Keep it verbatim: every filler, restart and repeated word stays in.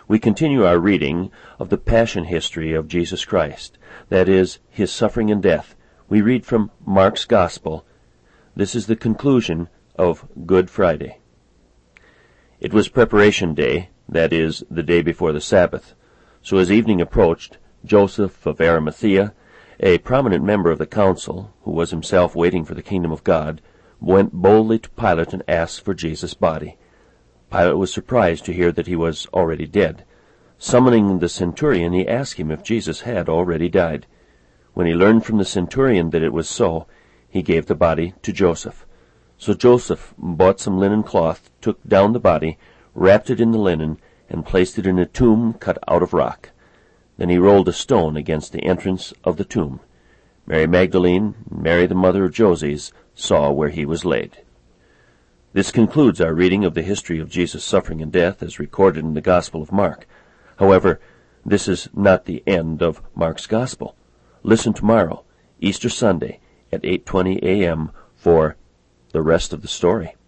We continue our reading of the Passion history of Jesus Christ, that is, his suffering and death. We read from Mark's Gospel. This is the conclusion of Good Friday. It was Preparation Day, that is, the day before the Sabbath. So as evening approached, Joseph of Arimathea, a prominent member of the council, who was himself waiting for the kingdom of God, went boldly to Pilate and asked for Jesus' body. Pilate was surprised to hear that he was already dead. Summoning the centurion, he asked him if Jesus had already died. When he learned from the centurion that it was so, he gave the body to Joseph. So Joseph bought some linen cloth, took down the body, wrapped it in the linen, and placed it in a tomb cut out of rock. Then he rolled a stone against the entrance of the tomb. Mary Magdalene, Mary the mother of Joses, saw where he was laid. This concludes our reading of the history of Jesus' suffering and death as recorded in the Gospel of Mark. However, this is not the end of Mark's Gospel. Listen tomorrow, Easter Sunday, at eight twenty a m for the rest of the story.